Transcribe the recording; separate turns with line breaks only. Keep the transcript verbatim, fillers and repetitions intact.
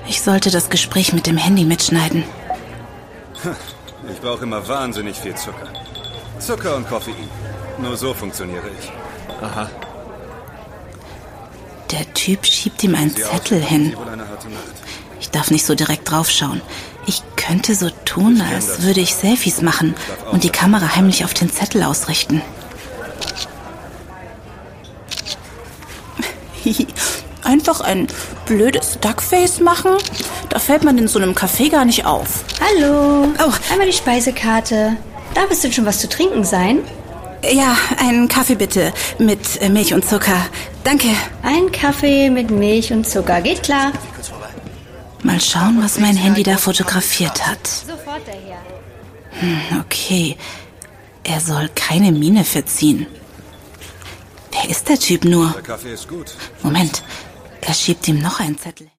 Ich sollte das Gespräch mit dem Handy mitschneiden.
Ich brauche immer wahnsinnig viel Zucker. Zucker und Koffein. Nur so funktioniere ich.
Aha.
Der Typ schiebt ihm einen Zettel hin. Ich darf nicht so direkt draufschauen. Ich könnte so tun, als würde ich Selfies machen und die Kamera heimlich auf den Zettel ausrichten. Einfach ein blödes Duckface machen? Da fällt man in so einem Café gar nicht auf.
Hallo.
Oh.
Einmal die Speisekarte. Darf es denn schon was zu trinken sein?
Ja, einen Kaffee bitte. Mit äh, Milch und Zucker. Danke.
Ein Kaffee mit Milch und Zucker. Geht klar.
Mal schauen, was mein Handy da fotografiert hat.
Sofort daher.
Hm, okay. Er soll keine Miene verziehen. Wer ist der Typ nur?
Der Kaffee ist gut.
Moment. Er schiebt ihm noch einen Zettel.